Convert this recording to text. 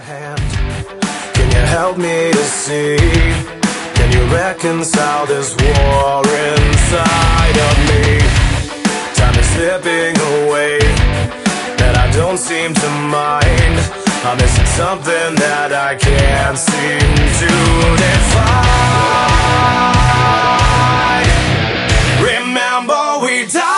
hand. Can you help me to see? Can you reconcile this war inside of me? Time is slipping away, that I don't seem to mind. I'm missing something that I can't seem to define. Remember we died.